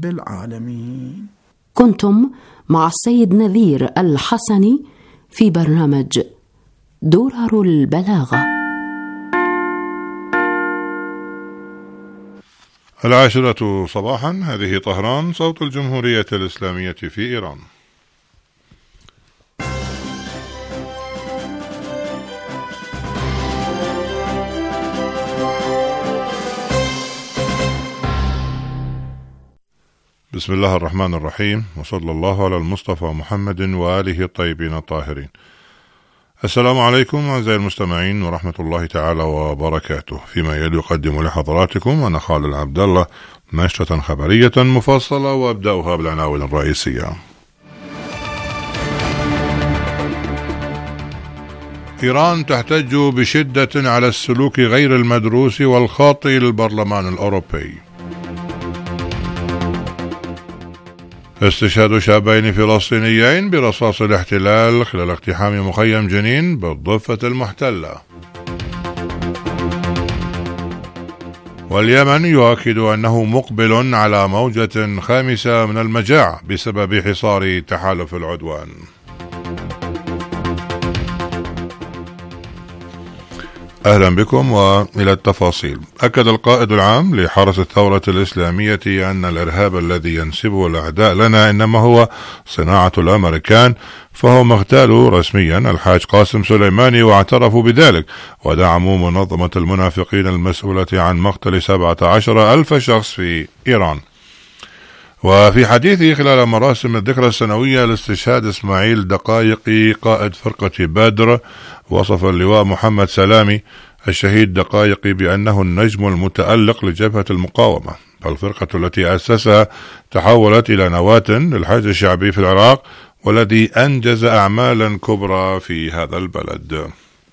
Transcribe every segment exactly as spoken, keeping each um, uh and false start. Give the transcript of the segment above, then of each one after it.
رب العالمين. كنتم مع السيد نذير الحسني في برنامج درر البلاغة. العاشرة صباحا، هذه طهران، صوت الجمهورية الإسلامية في إيران. بسم الله الرحمن الرحيم، وصلى الله على المصطفى محمد وآله الطيبين الطاهرين. السلام عليكم أعزائي المستمعين ورحمة الله تعالى وبركاته. فيما يلي يقدم لحضراتكم أنا خالد عبد الله نشرة خبرية مفصلة، وأبدأها بالعناوين الرئيسية. إيران تحتج بشدة على السلوك غير المدروس والخاطئ للبرلمان الأوروبي. استشهاد شابين فلسطينيين برصاص الاحتلال خلال اقتحام مخيم جنين بالضفة المحتلة. واليمن يؤكد أنه مقبل على موجة خامسة من المجاعة بسبب حصار تحالف العدوان. أهلا بكم وإلى التفاصيل. أكد القائد العام لحرس الثورة الإسلامية أن الإرهاب الذي ينسبه الأعداء لنا إنما هو صناعة الأمريكان، فهو اغتالوا رسميا الحاج قاسم سليماني واعترفوا بذلك، ودعموا منظمة المنافقين المسؤولة عن مقتل سبعة عشر ألف شخص في إيران. وفي حديثه خلال مراسم الذكرى السنوية لاستشهاد إسماعيل دقايقي قائد فرقة بدر، وصف اللواء محمد سلامي الشهيد دقايقي بأنه النجم المتألق لجبهة المقاومة، فالفرقة التي أسسها تحولت إلى نواة للحشد الشعبي في العراق، والذي أنجز أعمالا كبرى في هذا البلد.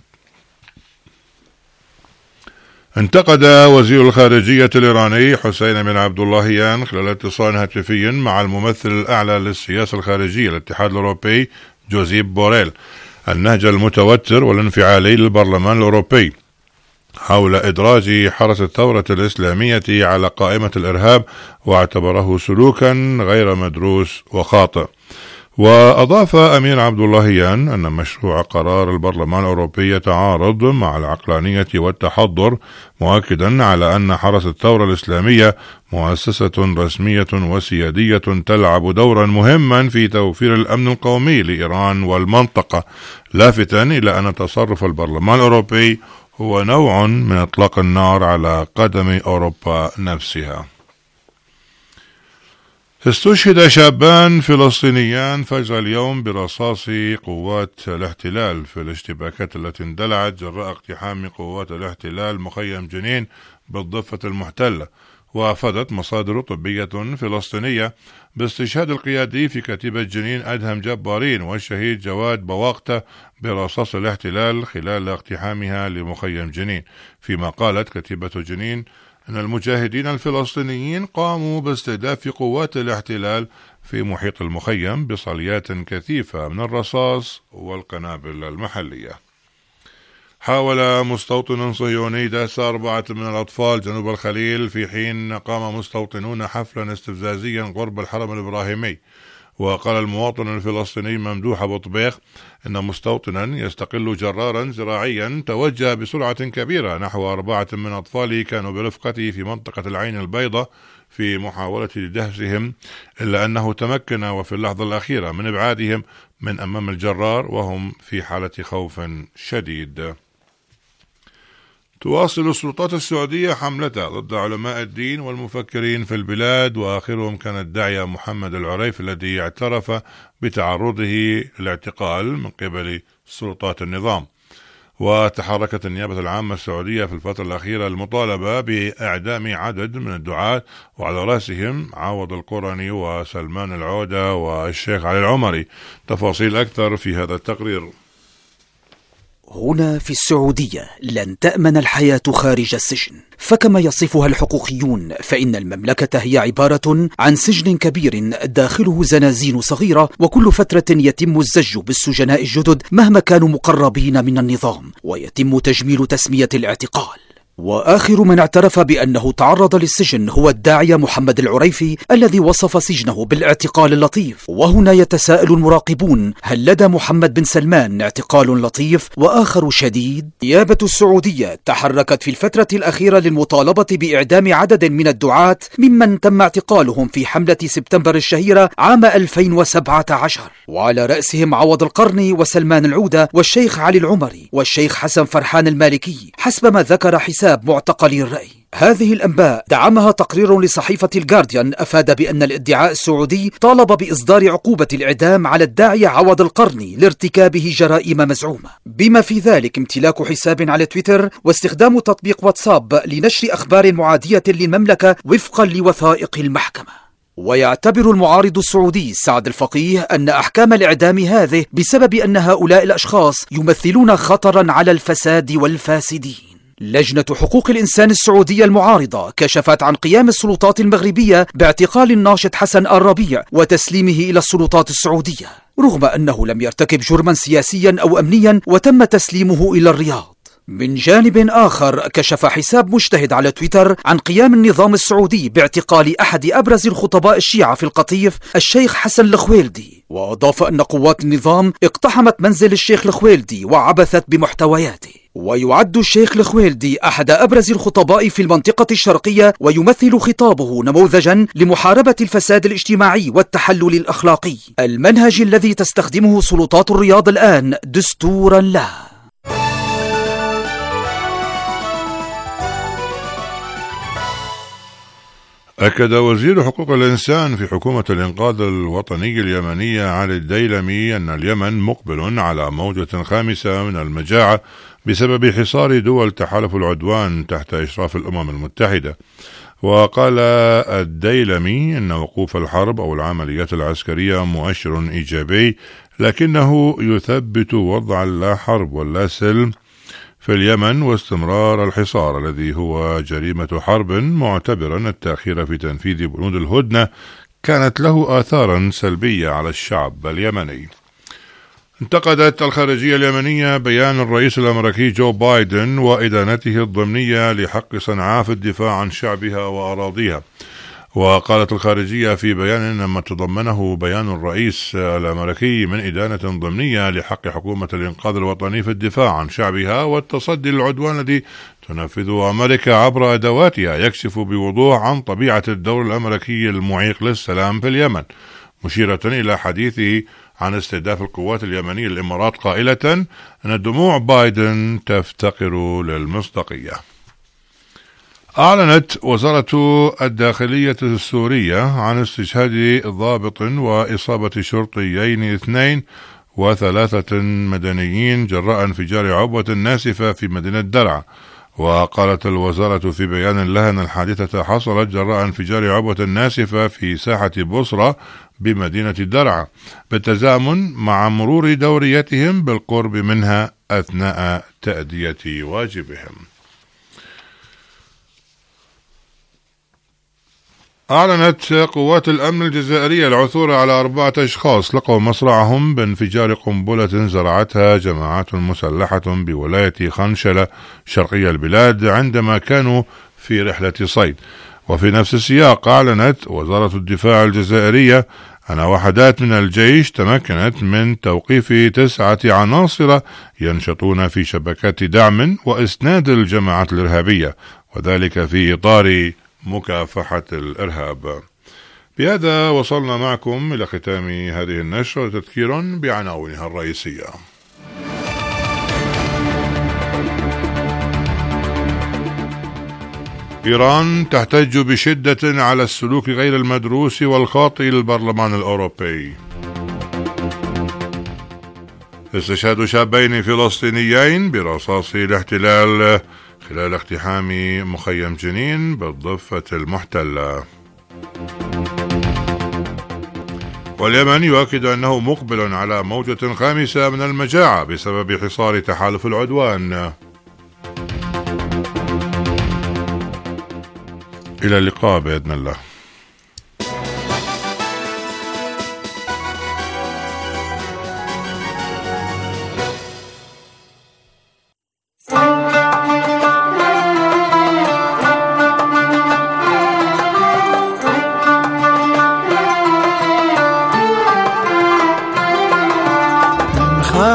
انتقد وزير الخارجية الإيراني حسين بن عبد اللهيان خلال اتصال هاتفي مع الممثل الأعلى للسياسة الخارجية للاتحاد الأوروبي جوزيب بوريل النهج المتوتر والانفعالي للبرلمان الأوروبي حول إدراج حرس الثورة الإسلامية على قائمة الإرهاب، واعتبره سلوكا غير مدروس وخاطئ. وأضاف أمين عبد اللهيان أن مشروع قرار البرلمان الأوروبي يتعارض مع العقلانية والتحضر، مؤكدا على أن حرس الثورة الإسلامية مؤسسة رسمية وسيادية تلعب دورا مهما في توفير الأمن القومي لإيران والمنطقة، لافتا إلى أن تصرف البرلمان الأوروبي هو نوع من إطلاق النار على قدم أوروبا نفسها. استشهد شابان فلسطينيان فجر اليوم برصاص قوات الاحتلال في الاشتباكات التي اندلعت جراء اقتحام قوات الاحتلال مخيم جنين بالضفة المحتلة. وأفادت مصادر طبية فلسطينية باستشهاد القيادي في كتيبة جنين أدهم جبارين والشهيد جواد بواقتة برصاص الاحتلال خلال اقتحامها لمخيم جنين، فيما قالت كتيبة جنين أن المجاهدين الفلسطينيين قاموا باستهداف قوات الاحتلال في محيط المخيم بصليات كثيفة من الرصاص والقنابل المحلية. حاول مستوطن صهيوني داس أربعة من الأطفال جنوب الخليل في حين قام مستوطنون حفلا استفزازيا قرب الحرم الإبراهيمي. وقال المواطن الفلسطيني ممدوح أبو طبيخ إن مستوطنا يستقل جرارا زراعيا توجه بسرعة كبيرة نحو أربعة من أطفاله كانوا برفقته في منطقة العين البيضاء في محاولة دهسهم، إلا أنه تمكن وفي اللحظة الأخيرة من إبعادهم من أمام الجرار وهم في حالة خوف شديد. تواصل السلطات السعودية حملتها ضد علماء الدين والمفكرين في البلاد، وآخرهم كان الداعية محمد العريف الذي اعترف بتعرضه للاعتقال من قبل سلطات النظام. وتحركت النيابة العامة السعودية في الفترة الأخيرة المطالبة بإعدام عدد من الدعاة، وعلى رأسهم عوض القرني وسلمان العودة والشيخ علي العمري. تفاصيل أكثر في هذا التقرير. هنا في السعودية لن تأمن الحياة خارج السجن، فكما يصفها الحقوقيون فإن المملكة هي عبارة عن سجن كبير داخله زنازين صغيرة، وكل فترة يتم الزج بالسجناء الجدد مهما كانوا مقربين من النظام، ويتم تجميل تسمية الاعتقال. وآخر من اعترف بأنه تعرض للسجن هو الداعية محمد العريفي الذي وصف سجنه بالاعتقال اللطيف. وهنا يتساءل المراقبون: هل لدى محمد بن سلمان اعتقال لطيف وآخر شديد؟ النيابة السعودية تحركت في الفترة الأخيرة للمطالبة بإعدام عدد من الدعاة ممن تم اعتقالهم في حملة سبتمبر الشهيرة عام ألفين وسبعة عشر، وعلى رأسهم عوض القرني وسلمان العودة والشيخ علي العمري والشيخ حسن فرحان المالكي حسب ما ذكر حساب معتقلي الرأي. هذه الأنباء دعمها تقرير لصحيفة الجارديان أفاد بأن الادعاء السعودي طالب بإصدار عقوبة الإعدام على الداعية عوض القرني لارتكابه جرائم مزعومة، بما في ذلك امتلاك حساب على تويتر واستخدام تطبيق واتساب لنشر أخبار معادية للمملكة وفقا لوثائق المحكمة. ويعتبر المعارض السعودي سعد الفقيه أن أحكام الإعدام هذه بسبب أن هؤلاء الأشخاص يمثلون خطرا على الفساد والفاسدين. لجنة حقوق الإنسان السعودية المعارضة كشفت عن قيام السلطات المغربية باعتقال الناشط حسن الربيع وتسليمه إلى السلطات السعودية، رغم أنه لم يرتكب جرما سياسيا أو أمنيا وتم تسليمه إلى الرياض. من جانب آخر كشف حساب مجتهد على تويتر عن قيام النظام السعودي باعتقال أحد أبرز الخطباء الشيعة في القطيف الشيخ حسن الخويلدي، وأضاف أن قوات النظام اقتحمت منزل الشيخ الخويلدي وعبثت بمحتوياته. ويعد الشيخ الخويلدي أحد أبرز الخطباء في المنطقة الشرقية، ويمثل خطابه نموذجا لمحاربة الفساد الاجتماعي والتحلل الأخلاقي، المنهج الذي تستخدمه سلطات الرياض الآن دستورا له. أكد وزير حقوق الإنسان في حكومة الإنقاذ الوطني اليمنية علي الديلمي أن اليمن مقبل على موجة خامسة من المجاعة بسبب حصار دول تحالف العدوان تحت إشراف الأمم المتحدة. وقال الديلمي أن وقوف الحرب أو العمليات العسكرية مؤشر إيجابي، لكنه يثبت وضع لا حرب ولا سلم في اليمن واستمرار الحصار الذي هو جريمة حرب، معتبرا التأخير في تنفيذ بنود الهدنة كانت له آثارا سلبية على الشعب اليمني. انتقدت الخارجية اليمنية بيان الرئيس الأمريكي جو بايدن وإدانته الضمنية لحق صنعاء في الدفاع عن شعبها وأراضيها. وقالت الخارجية في بيان أن ما تضمنه بيان الرئيس الأمريكي من إدانة ضمنية لحق حكومة الإنقاذ الوطني في الدفاع عن شعبها والتصدي للعدوان الذي تنفذه أمريكا عبر أدواتها يكشف بوضوح عن طبيعة الدور الأمريكي المعيق للسلام في اليمن، مشيرة إلى حديثه عن استهداف القوات اليمنية للإمارات قائلة أن دموع بايدن تفتقر للمصداقية. أعلنت وزارة الداخلية السورية عن استشهاد ضابط وإصابة شرطيين اثنين وثلاثة مدنيين جراء انفجار عبوة ناسفة في مدينة درعا. وقالت الوزارة في بيان لها أن الحادثة حصلت جراء انفجار عبوة ناسفة في ساحة بصرة بمدينة درعا بالتزامن مع مرور دوريتهم بالقرب منها أثناء تأدية واجبهم. أعلنت قوات الأمن الجزائرية العثور على أربعة أشخاص لقوا مصرعهم بانفجار قنبلة زرعتها جماعات مسلحة بولاية خنشلة شرقي البلاد عندما كانوا في رحلة صيد. وفي نفس السياق أعلنت وزارة الدفاع الجزائرية أن وحدات من الجيش تمكنت من توقيف تسعة عناصر ينشطون في شبكات دعم وإسناد الجماعات الإرهابية، وذلك في إطار مكافحة الإرهاب. بهذا وصلنا معكم إلى ختام هذه النشرة وتذكير بعناوينها الرئيسية. إيران تحتج بشدة على السلوك غير المدروس والخاطئ للبرلمان الأوروبي. استشهاد شابين فلسطينيين برصاص الاحتلال خلال اقتحام مخيم جنين بالضفة المحتلة. واليمن يؤكد أنه مقبل على موجة خامسة من المجاعة بسبب حصار تحالف العدوان. إلى اللقاء بإذن الله.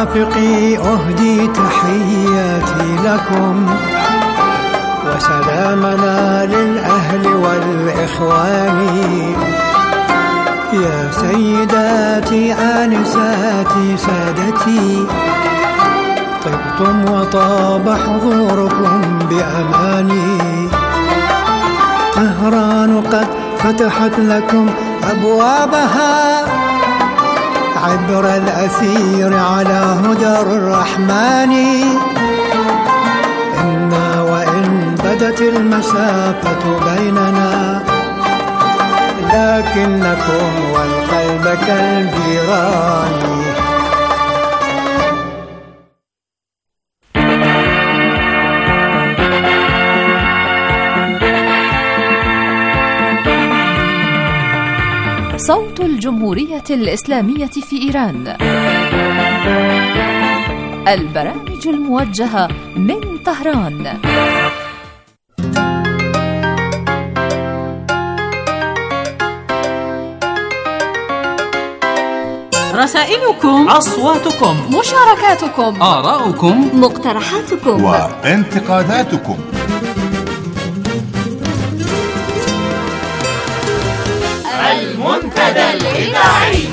مرافقي أهدي تحياتي لكم، وسلامنا للأهل والإخوان. يا سيداتي آنساتي سادتي، طبتم وطاب حضوركم بأماني. طهران قد فتحت لكم أبوابها، عبر الأثير على هدى الرحمن. إنا وإن بدت المسافة بيننا، لكنكم والقلب كالجيران. صوت الجمهورية الإسلامية في إيران، البرامج الموجهة من طهران. رسائلكم، أصواتكم، مشاركاتكم، آراؤكم، مقترحاتكم وانتقاداتكم. المنتدى الإذاعي.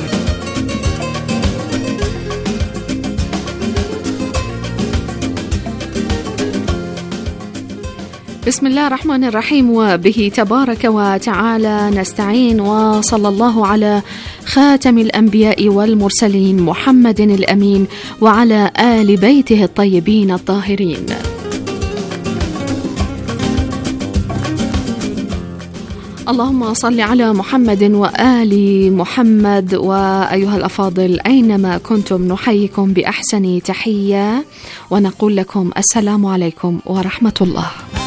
بسم الله الرحمن الرحيم، وبه تبارك وتعالى نستعين، وصلى الله على خاتم الأنبياء والمرسلين محمد الأمين وعلى آل بيته الطيبين الطاهرين. اللهم صل على محمد وآل محمد. وأيها الأفاضل، أينما كنتم نحييكم بأحسن تحية ونقول لكم السلام عليكم ورحمة الله.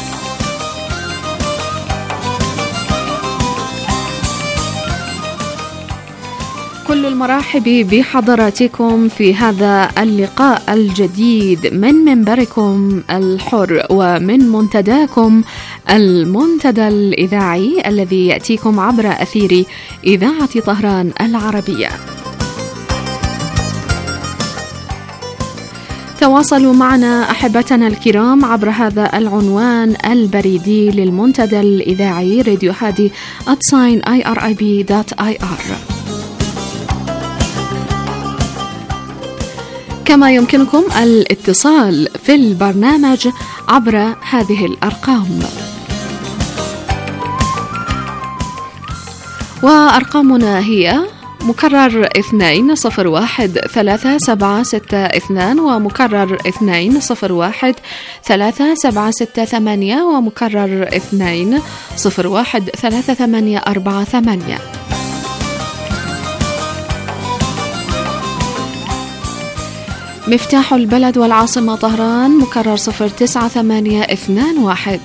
كل المرحب بحضراتكم في هذا اللقاء الجديد من منبركم الحر ومن منتداكم المنتدى الإذاعي الذي يأتيكم عبر أثير إذاعة طهران العربية. تواصلوا معنا أحبتنا الكرام عبر هذا العنوان البريدي للمنتدى الإذاعي راديو هادي آت ساين آي آر آي بي دوت آي آر. كما يمكنكم الاتصال في البرنامج عبر هذه الأرقام، وأرقامنا هي مكرر اثنين صفر واحد ثلاثة سبعة ستة اثنان، ومكرر اثنين صفر واحد ثلاثة سبعة ستة ثمانية، ومكرر اثنين صفر واحد ثلاثة ثمانية أربعة ثمانية. مفتاح البلد والعاصمة طهران مكرر صفر تسعة ثمانية اثنان واحد.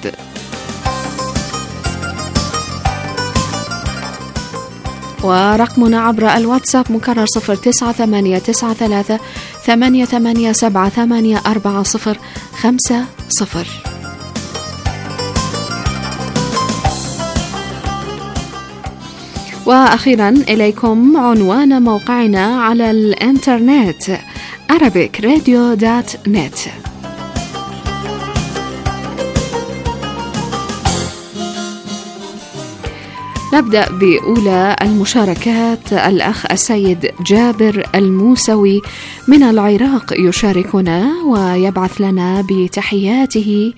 ورقمنا عبر الواتساب مكرر صفر تسعة ثمانية تسعة ثلاثة ثمانية ثمانية سبعة ثمانية أربعة صفر خمسة صفر. وأخيرا إليكم عنوان موقعنا على الإنترنت arabic radio dot net. نبدأ بأولى المشاركات. الأخ السيد جابر الموسوي من العراق يشاركنا ويبعث لنا بتحياته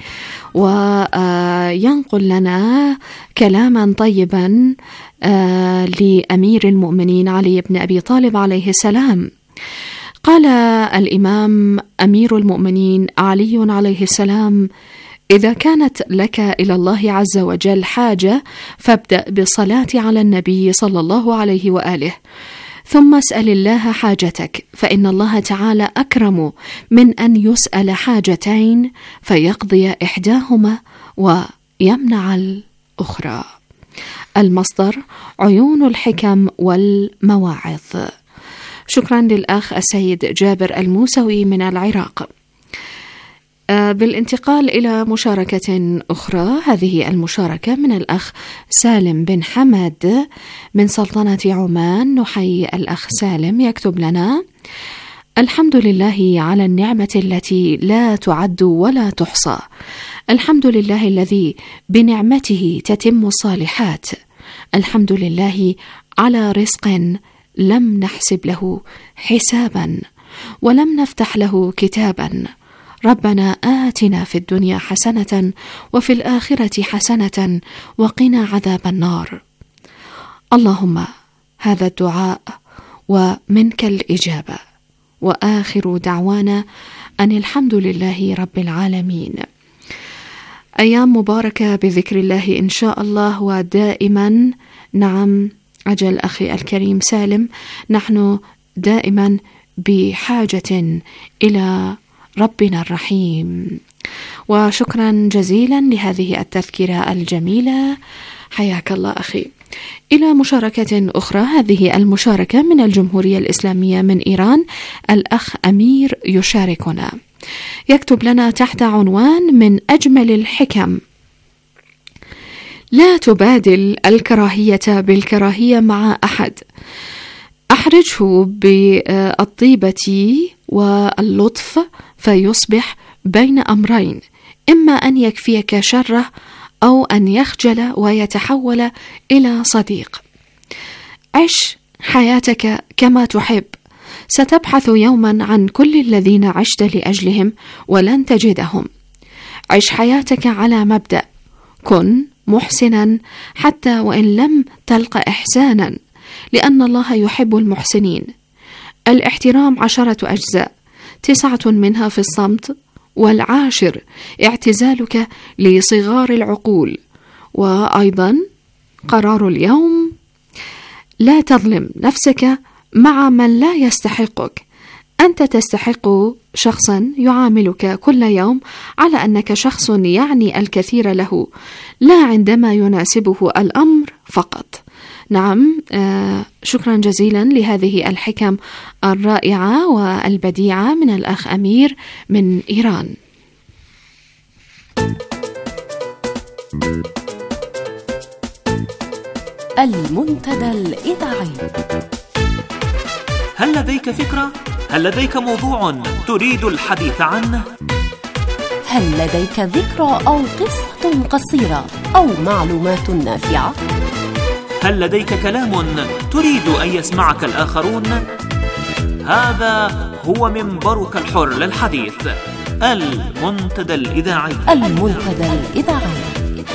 وينقل لنا كلاما طيبا لأمير المؤمنين علي بن أبي طالب عليه السلام. قال الإمام أمير المؤمنين علي عليه السلام: إذا كانت لك إلى الله عز وجل حاجة فابدأ بالصلاة على النبي صلى الله عليه وآله، ثم اسأل الله حاجتك، فإن الله تعالى أكرم من أن يسأل حاجتين فيقضي إحداهما ويمنع الأخرى. المصدر: عيون الحكم والمواعظ. شكرا للأخ السيد جابر الموسوي من العراق. بالانتقال إلى مشاركة أخرى، هذه المشاركة من الأخ سالم بن حمد من سلطنة عمان. نحيي الأخ سالم، يكتب لنا: الحمد لله على النعمة التي لا تعد ولا تحصى. الحمد لله الذي بنعمته تتم الصالحات. الحمد لله على رزق لم نحسب له حسابا ولم نفتح له كتابا. ربنا آتنا في الدنيا حسنة وفي الآخرة حسنة وقنا عذاب النار. اللهم هذا الدعاء ومنك الإجابة، وآخر دعوانا أن الحمد لله رب العالمين. أيام مباركة بذكر الله إن شاء الله ودائما. نعم أجل أخي الكريم سالم، نحن دائما بحاجة إلى ربنا الرحيم. وشكرا جزيلا لهذه التذكرة الجميلة، حياك الله أخي. إلى مشاركة أخرى، هذه المشاركة من الجمهورية الإسلامية من إيران. الأخ أمير يشاركنا، يكتب لنا تحت عنوان: من أجمل الحكم: لا تبادل الكراهية بالكراهية مع أحد، أحرجه بالطيبة واللطف فيصبح بين أمرين: إما أن يكفيك شره أو أن يخجل ويتحول إلى صديق. عش حياتك كما تحب، ستبحث يوما عن كل الذين عشت لأجلهم ولن تجدهم. عش حياتك على مبدأ: كن محسنا حتى وإن لم تلق إحسانا، لأن الله يحب المحسنين. الاحترام عشرة أجزاء، تسعة منها في الصمت، والعاشر اعتزالك لصغار العقول. وأيضا قرار اليوم: لا تظلم نفسك مع من لا يستحقك. أنت تستحق شخصا يعاملك كل يوم على أنك شخص يعني الكثير له، لا عندما يناسبه الأمر فقط. نعم، آه شكرا جزيلا لهذه الحكم الرائعة والبديعة من الأخ أمير من إيران. المنتدى الإذاعي. هل لديك فكرة؟ هل لديك موضوع تريد الحديث عنه؟ هل لديك ذكرى أو قصة قصيرة أو معلومات نافعة؟ هل لديك كلام تريد أن يسمعك الآخرون؟ هذا هو منبرك الحر للحديث، المنتدى الإذاعي. المنتدى الإذاعي.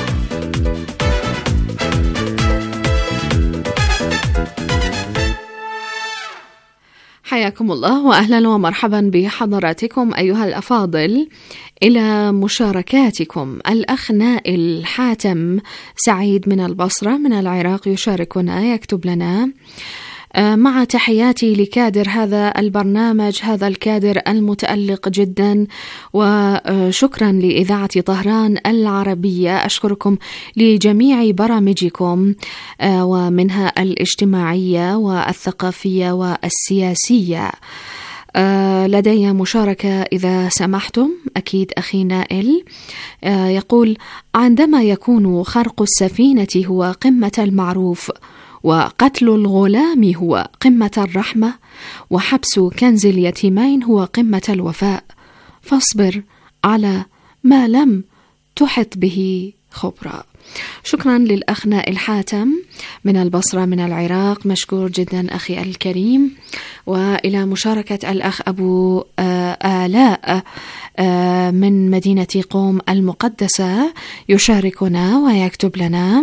حياكم الله وأهلا ومرحبا بحضراتكم أيها الأفاضل إلى مشاركاتكم. الأخ نائل حاتم سعيد من البصرة من العراق يشاركنا، يكتب لنا: مع تحياتي لكادر هذا البرنامج، هذا الكادر المتألق جدا، وشكرا لإذاعة طهران العربية. أشكركم لجميع برامجكم ومنها الاجتماعية والثقافية والسياسية. لدي مشاركة إذا سمحتم. أكيد أخي نائل. يقول: عندما يكون خرق السفينة هو قمة المعروف، وقتل الغلام هو قمة الرحمة، وحبس كنز اليتيمين هو قمة الوفاء، فاصبر على ما لم تحط به خبرا. شكرا للأخ نائل حاتم من البصرة من العراق، مشكور جدا أخي الكريم. وإلى مشاركة الأخ أبو آلاء من مدينة قوم المقدسة يشاركنا ويكتب لنا: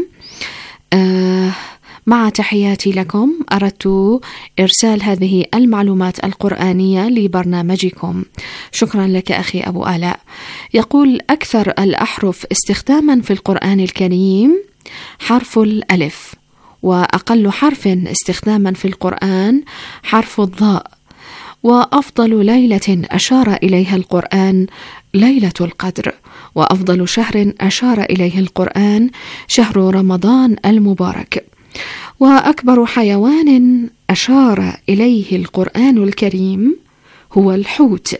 مع تحياتي لكم، أردت إرسال هذه المعلومات القرآنية لبرنامجكم. شكرا لك أخي أبو آلاء. يقول: أكثر الأحرف استخداما في القرآن الكريم حرف الألف، وأقل حرف استخداما في القرآن حرف الضاء، وأفضل ليلة أشار إليها القرآن ليلة القدر، وأفضل شهر أشار إليه القرآن شهر رمضان المبارك، وأكبر حيوان أشار إليه القرآن الكريم هو الحوت،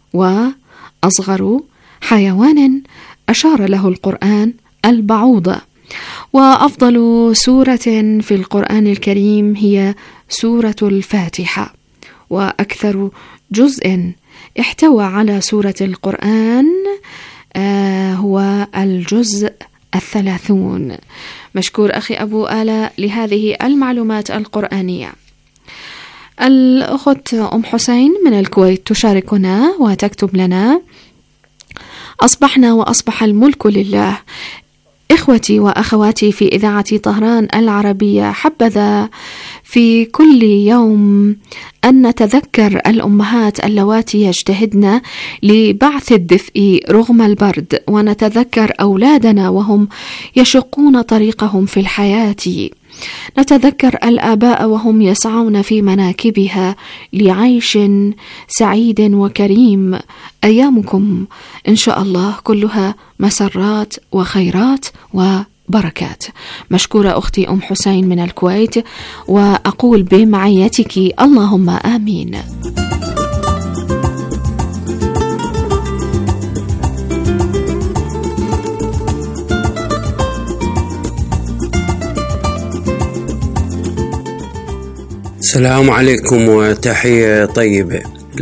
وأصغر حيوان أشار له القرآن البعوضة، وأفضل سورة في القرآن الكريم هي سورة الفاتحة، وأكثر جزء احتوى على سورة القرآن آه هو الجزء الثلاثون. مشكور أخي أبو آلاء لهذه المعلومات القرآنية. الأخت أم حسين من الكويت تشاركنا وتكتب لنا: أصبحنا وأصبح الملك لله. إخوتي وأخواتي في إذاعة طهران العربية، حبذا في كل يوم أن نتذكر الأمهات اللواتي يجتهدن لبعث الدفء رغم البرد، ونتذكر أولادنا وهم يشقون طريقهم في الحياة، نتذكر الآباء وهم يسعون في مناكبها لعيش سعيد وكريم. أيامكم إن شاء الله كلها مسرات وخيرات وبركات. مشكورة أختي أم حسين من الكويت، وأقول بمعيتك اللهم آمين. السلام عليكم وتحية طيبة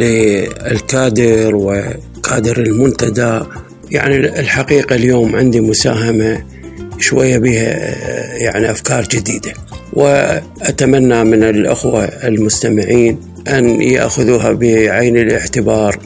للكادر وكادر المنتدى. يعني الحقيقة اليوم عندي مساهمة شوية بها يعني أفكار جديدة، وأتمنى من الأخوة المستمعين أن يأخذوها بعين الاعتبار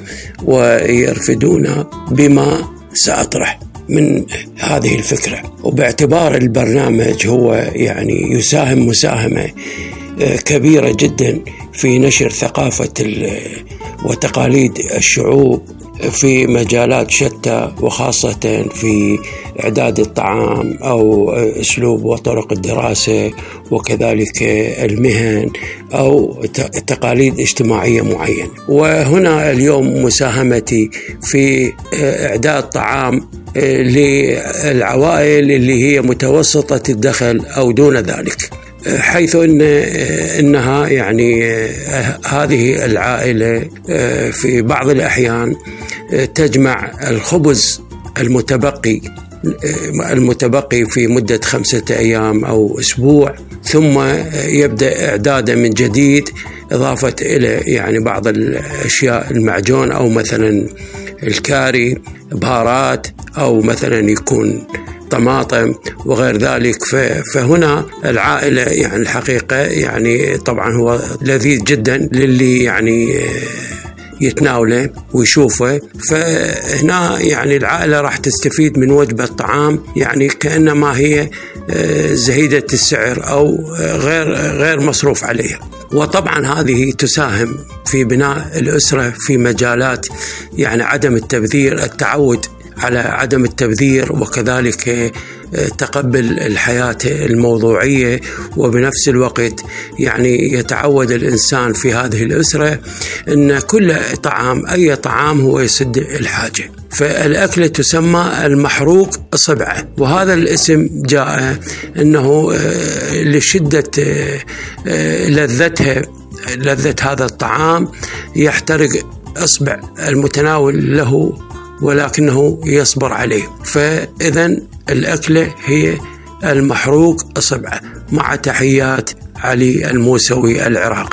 ويرفدون بما سأطرح من هذه الفكرة، وباعتبار البرنامج هو يعني يساهم مساهمة كبيرة جدا في نشر ثقافة وتقاليد الشعوب في مجالات شتى، وخاصة في إعداد الطعام أو أسلوب وطرق الدراسة، وكذلك المهن أو تقاليد اجتماعية معينة. وهنا اليوم مساهمتي في إعداد طعام للعوائل اللي هي متوسطة الدخل أو دون ذلك، حيث إن إنها يعني هذه العائلة في بعض الأحيان تجمع الخبز المتبقي المتبقي في مدة خمسة أيام أو أسبوع، ثم يبدأ إعداده من جديد، إضافة إلى يعني بعض الأشياء المعجون أو مثلا الكاري، بهارات، أو مثلا يكون طماطم وغير ذلك. فهنا العائلة يعني الحقيقة يعني طبعا هو لذيذ جدا للي يعني يتناوله ويشوفه. فهنا يعني العائلة راح تستفيد من وجبة طعام يعني كأنما هي زهيدة السعر أو غير غير مصروف عليها. وطبعا هذه تساهم في بناء الأسرة في مجالات يعني عدم التبذير، التعود على عدم التبذير، وكذلك تقبل الحياة الموضوعية، وبنفس الوقت يعني يتعود الإنسان في هذه الأسرة أن كل طعام أي طعام هو يسد الحاجة. فالأكلة تسمى المحروق صبعة، وهذا الاسم جاء أنه لشدة لذتها لذة هذا الطعام يحترق إصبع المتناول له ولكنه يصبر عليه. فإذا الأكلة هي المحروق صبعة. مع تحيات علي الموسوي، العراق.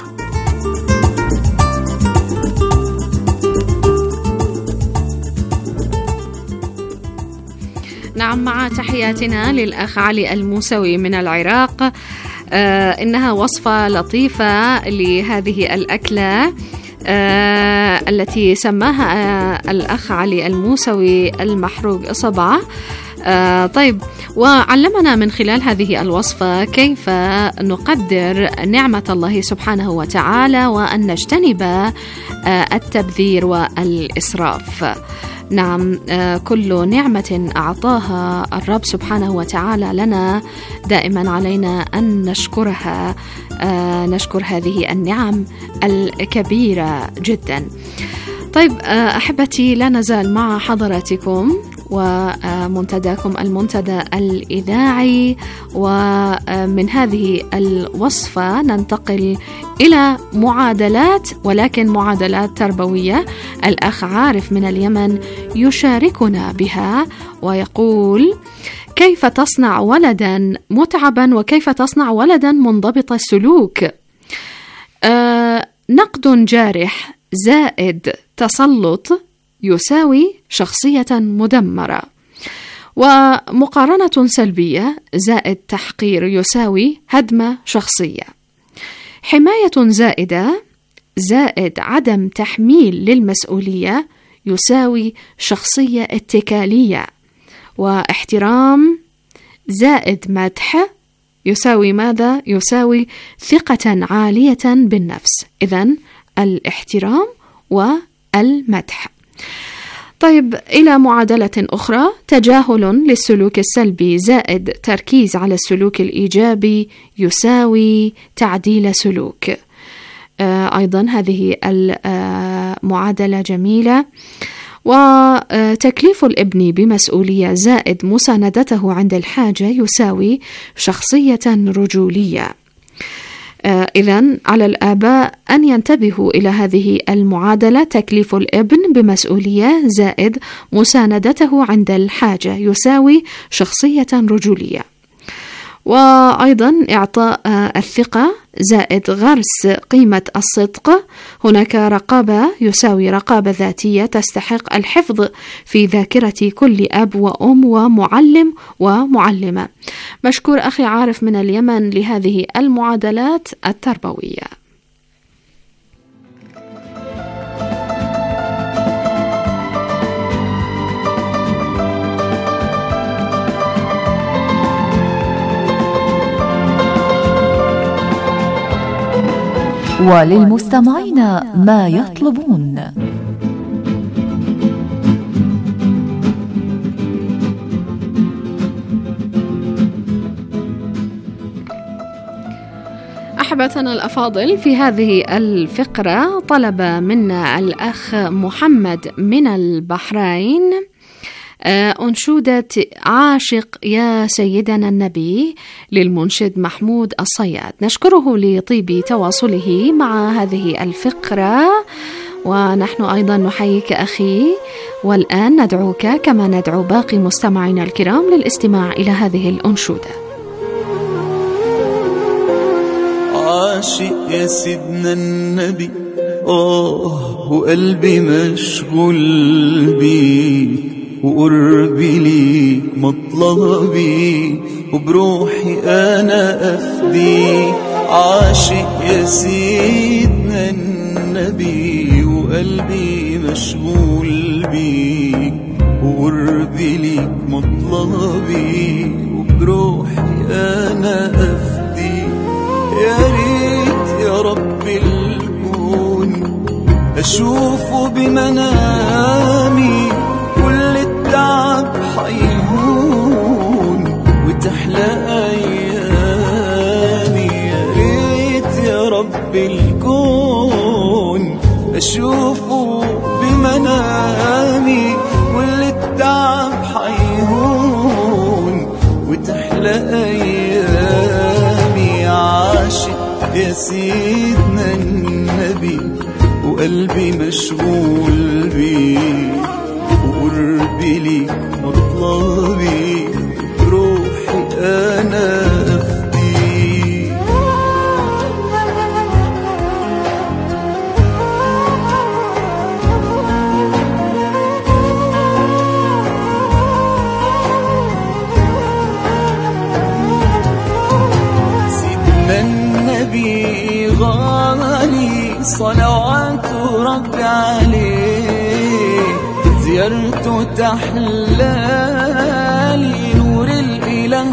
نعم، مع تحياتنا للأخ علي الموسوي من العراق. آه إنها وصفة لطيفة لهذه الأكلة آه التي سماها آه الأخ علي الموسوي المحروق صبعة. آه طيب، وعلمنا من خلال هذه الوصفة كيف نقدر نعمة الله سبحانه وتعالى، وأن نجتنب آه التبذير والإسراف. نعم، آه كل نعمة أعطاها الرب سبحانه وتعالى لنا دائما علينا أن نشكرها، آه نشكر هذه النعم الكبيرة جدا. طيب آه أحبتي، لا نزال مع حضراتكم ومنتداكم المنتدى الإذاعي، ومن هذه الوصفة ننتقل إلى معادلات، ولكن معادلات تربوية. الأخ عارف من اليمن يشاركنا بها ويقول: كيف تصنع ولدا متعبا وكيف تصنع ولدا منضبط السلوك؟ آه نقد جارح زائد تسلط يساوي شخصية مدمرة، ومقارنة سلبية زائد تحقير يساوي هدم شخصية. حماية زائدة زائد عدم تحميل للمسؤولية يساوي شخصية اتكالية. واحترام زائد مدح يساوي ماذا؟ يساوي ثقة عالية بالنفس. إذن الاحترام والمدح. طيب، إلى معادلة أخرى: تجاهل للسلوك السلبي زائد تركيز على السلوك الإيجابي يساوي تعديل سلوك. آه أيضا هذه المعادلة جميلة. وتكليف الابن بمسؤولية زائد مساندته عند الحاجة يساوي شخصية رجولية. آه إذن على الآباء أن ينتبهوا إلى هذه المعادلة: تكليف الابن بمسؤولية زائد مساندته عند الحاجة يساوي شخصية رجولية. وأيضا إعطاء الثقة زائد غرس قيمة الصدق. هناك رقابة يساوي رقابة ذاتية تستحق الحفظ في ذاكرة كل أب وأم ومعلم ومعلمة. مشكور أخي عارف من اليمن لهذه المعادلات التربوية. وللمستمعين ما يطلبون. أحبتنا الأفاضل، في هذه الفقرة طلب منا الأخ محمد من البحرين أنشودة عاشق يا سيدنا النبي للمنشد محمود الصياد. نشكره لطيب تواصله مع هذه الفقرة، ونحن أيضا نحييك أخي. والآن ندعوك كما ندعو باقي مستمعينا الكرام للاستماع إلى هذه الأنشودة. عاشق يا سيدنا النبي، آه وقلبي مشغول بيك، وقربي ليك مطلبي، وبروحي أنا أفديك. عاشق يا سيدنا النبي، وقلبي مشغول بيك، وقربي ليك مطلبي، وبروحي أنا أفديك. يا ريت يا رب الكون أشوفه بمنامي، كل التعب حيهون وتحلى أيامي. يا ريت يا رب الكون أشوفه بمنامي، كل التعب حيهون وتحلى أيامي. عاشق يا سيدنا النبي، وقلبي مشغول بيك، وقربي ليك مطلبي، روحي أنا أفديك. سيدنا النبي غالي، صلوات ربي عليه، زيارته تحلالي، نور الإله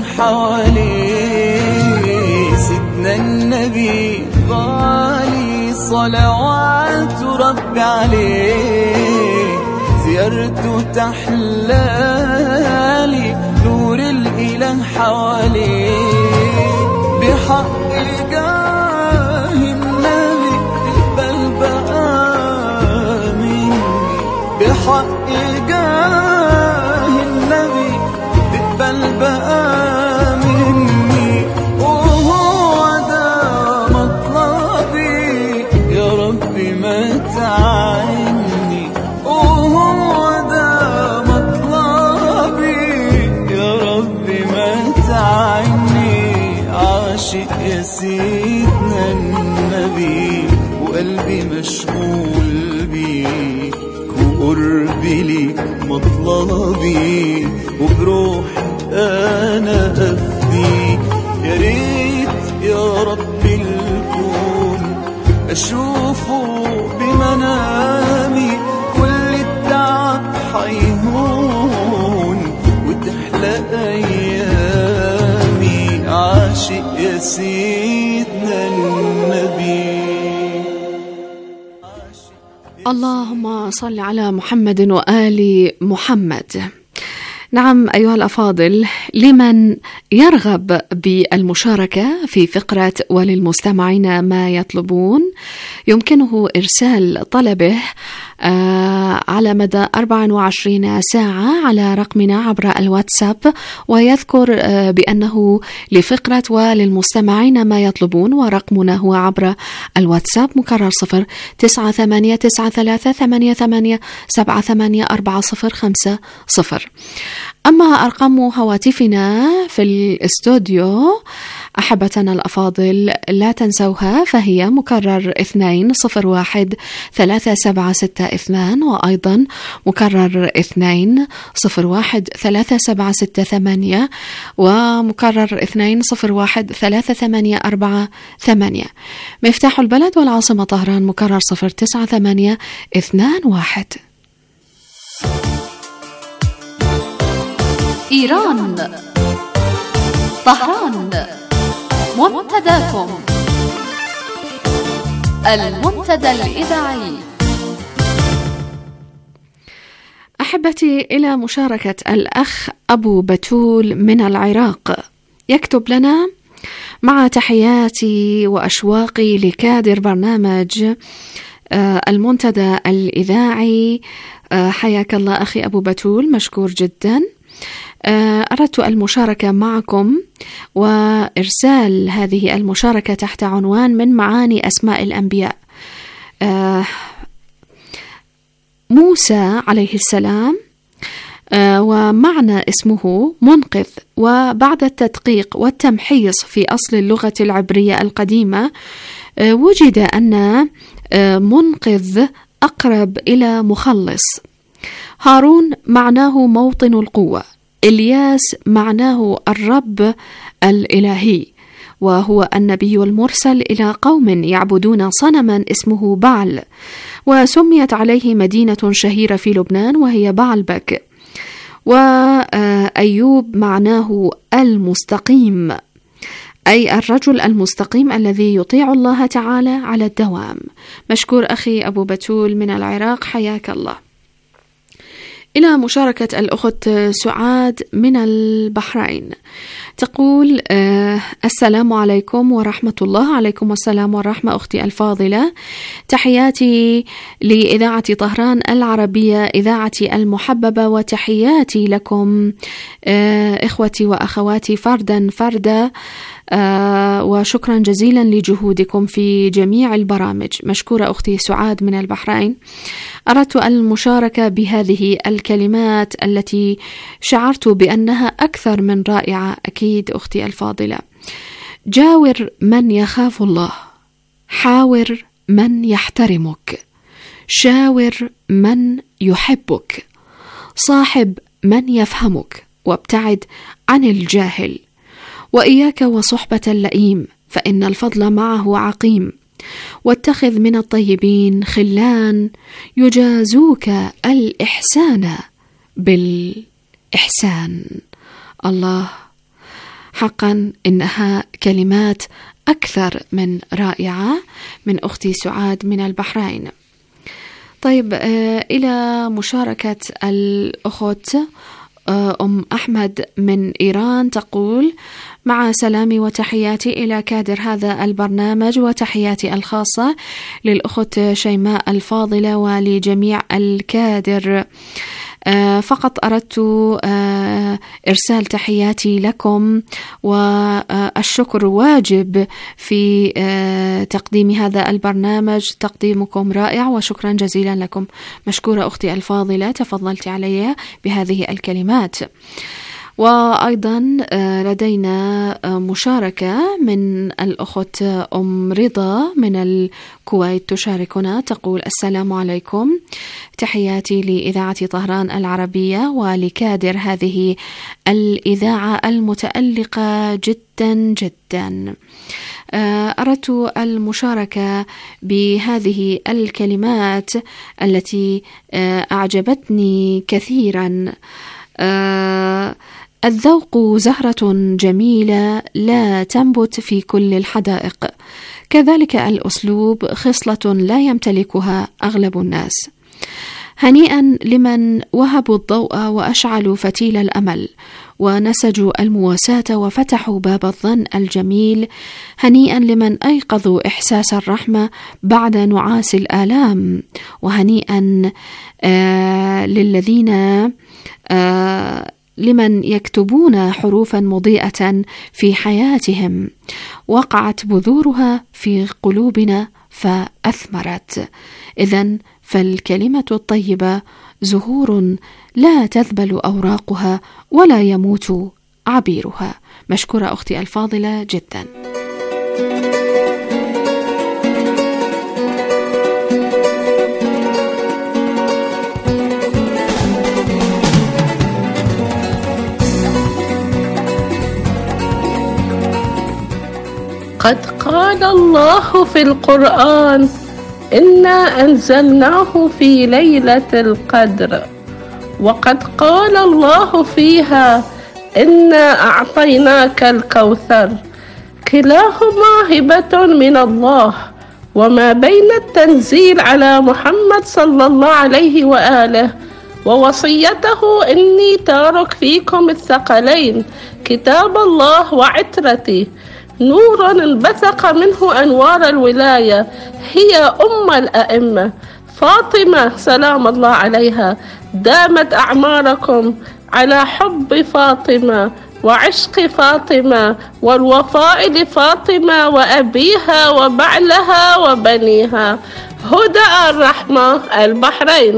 حواليه. سيدنا النبي غالي، صلوات ربي عليه، زيارته تحلالي، نور الإله حواليه. بحق جاه النبي اقبل بقى مني، بحق جاه النبي تقبل بقى مني. وهو ده مطلبي يا ربي ما تعيني، وهو ده مطلبي يا ربي ما تعيني. عاشق يا سيدنا النبي، وقلبي مشغول مطلبي وبروح أنا أفدي. يا ريت يا رب الكون أشوفه بمنامي، كل التعب حيهون وتحلى أيامي. عاشق يا سيدنا النبي. اللهم صل على محمد وآل محمد. نعم أيها الأفاضل، لمن يرغب بالمشاركة في فقرة وللمستمعين ما يطلبون يمكنه إرسال طلبه آه على مدى أربع وعشرين ساعة على رقمنا عبر الواتساب، ويذكر آه بأنه لفقرة وللمستمعين ما يطلبون، ورقمنا هو عبر الواتساب مكرر صفر تسعة ثمانية تسعة ثلاثة ثمانية ثمانية سبعة ثمانية أربعة صفر خمسة صفر. أما أرقام هواتفنا في الاستوديو أحبتنا الأفاضل لا تنسوها، فهي مكرر اثنين صفر واحد ثلاثة سبعة ستة اثنان، وأيضا مكرر اثنين صفر واحد ثلاثة سبعة ستة ثمانية، ومكرر اثنين صفر واحد ثلاثة ثمانية أربعة ثمانية. مفتاح البلد والعاصمة طهران مكرر صفر تسعة ثمانية اثنان واحد. إيران طهران منتداكم المنتدى الإذاعي. أحبتي، إلى مشاركة الأخ أبو بتول من العراق، يكتب لنا: مع تحياتي وأشواقي لكادر برنامج المنتدى الإذاعي. حياك الله أخي أبو بتول، مشكور جدا. أردت المشاركة معكم وإرسال هذه المشاركة تحت عنوان من معاني أسماء الأنبياء. موسى عليه السلام ومعنى اسمه منقذ، وبعد التدقيق والتمحيص في أصل اللغة العبرية القديمة وجد أن منقذ أقرب إلى مخلص. هارون معناه موطن القوة، إلياس معناه الرب الإلهي، وهو النبي المرسل إلى قوم يعبدون صنما اسمه بعل، وسميت عليه مدينة شهيرة في لبنان وهي بعلبك. وأيوب معناه المستقيم، أي الرجل المستقيم الذي يطيع الله تعالى على الدوام. مشكور أخي أبو بتول من العراق، حياك الله. إلى مشاركة الأخت سعاد من البحرين، تقول: آه السلام عليكم ورحمة الله. عليكم السلام والرحمة أختي الفاضلة، تحياتي لإذاعة طهران العربية إذاعتي المحببة، وتحياتي لكم آه إخوتي وأخواتي فردا فردا، آه وشكرا جزيلا لجهودكم في جميع البرامج. مشكورة أختي سعاد من البحرين. أردت المشاركة بهذه الكلمات التي شعرت بأنها أكثر من رائعة. أكيد أختي الفاضلة: جاور من يخاف الله، حاور من يحترمك، شاور من يحبك، صاحب من يفهمك، وابتعد عن الجاهل، وإياك وصحبة اللئيم فإن الفضل معه عقيم، واتخذ من الطيبين خلان يجازوك الإحسان بالإحسان. الله، حقا إنها كلمات أكثر من رائعة من أختي سعاد من البحرين. طيب، آه إلى مشاركة الأخت آه أم أحمد من إيران، تقول: مع سلامي وتحياتي إلى كادر هذا البرنامج، وتحياتي الخاصة للأخت شيماء الفاضلة ولجميع الكادر. آه فقط أردت آه إرسال تحياتي لكم، والشكر واجب في آه تقديم هذا البرنامج. تقديمكم رائع وشكرا جزيلا لكم. مشكورة أختي الفاضلة، تفضلت علي بهذه الكلمات. وأيضا لدينا مشاركة من الأخت أم رضا من الكويت تشاركنا، تقول: السلام عليكم، تحياتي لإذاعة طهران العربية ولكادر هذه الإذاعة المتألقة جدا جدا. أردت المشاركة بهذه الكلمات التي أعجبتني كثيرا. الذوق زهرة جميلة لا تنبت في كل الحدائق، كذلك الأسلوب خصلة لا يمتلكها أغلب الناس. هنيئا لمن وهبوا الضوء وأشعلوا فتيل الأمل ونسجوا المواساة وفتحوا باب الظن الجميل. هنيئا لمن أيقظوا إحساس الرحمة بعد نعاس الآلام. وهنيئا آه للذين آه لمن يكتبون حروفا مضيئة في حياتهم وقعت بذورها في قلوبنا فأثمرت. إذن فالكلمة الطيبة زهور لا تذبل أوراقها ولا يموت عبيرها. مشكورة أختي الفاضلة جدا. قد قال الله في القرآن: إنا أنزلناه في ليلة القدر. وقد قال الله فيها: إنا أعطيناك الكوثر. كلاهما هبة من الله، وما بين التنزيل على محمد صلى الله عليه وآله ووصيته: إني تارك فيكم الثقلين كتاب الله وعترتي، نور انبثق منه أنوار الولاية، هي أم الأئمة فاطمة سلام الله عليها. دامت أعماركم على حب فاطمة وعشق فاطمة والوفاء لفاطمة وأبيها وبعلها وبنيها. هدى الرحمة، البحرين.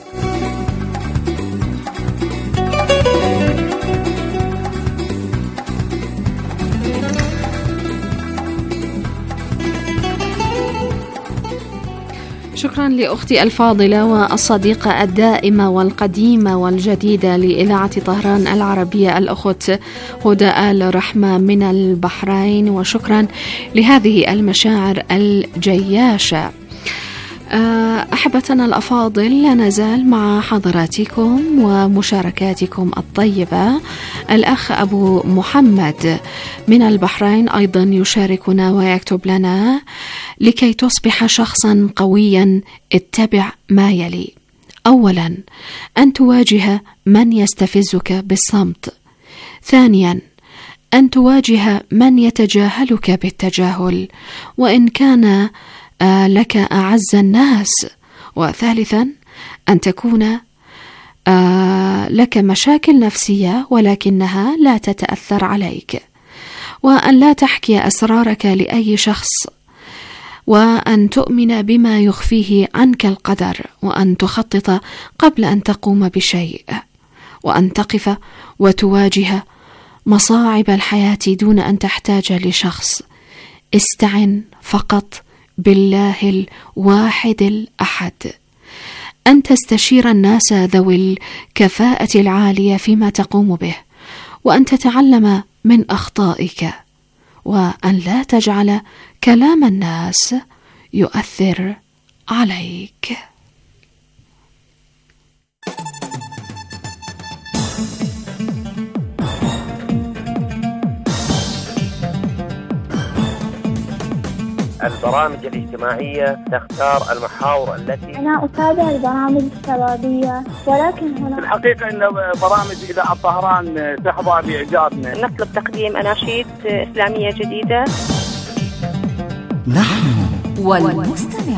شكرا لأختي الفاضلة والصديقة الدائمة والقديمة والجديدة لإذاعة طهران العربية، الأخت هدى آل رحمة من البحرين. وشكرا لهذه المشاعر الجياشة. أحبتنا الأفاضل، لا نزال مع حضراتكم ومشاركاتكم الطيبة. الأخ أبو محمد من البحرين أيضا يشاركنا ويكتب لنا: لكي تصبح شخصا قويا اتبع ما يلي. أولا، أن تواجه من يستفزك بالصمت. ثانيا، أن تواجه من يتجاهلك بالتجاهل وإن كان لك أعز الناس. وثالثا، أن تكون لك مشاكل نفسية ولكنها لا تتأثر عليك، وأن لا تحكي أسرارك لأي شخص، وأن تؤمن بما يخفيه عنك القدر، وأن تخطط قبل أن تقوم بشيء، وأن تقف وتواجه مصاعب الحياة دون أن تحتاج لشخص. استعن فقط بالله الواحد الأحد. أن تستشير الناس ذوي الكفاءة العالية فيما تقوم به، وأن تتعلم من أخطائك، وأن لا تجعل كلام الناس يؤثر عليك. البرامج الاجتماعية تختار المحاور التي أنا أتابع البرامج الشبابية، ولكن هنا في الحقيقة أن برامج إذاعة طهران تحظى بإعجابنا. نطلب تقديم أناشيد إسلامية جديدة. نحن والمستمع.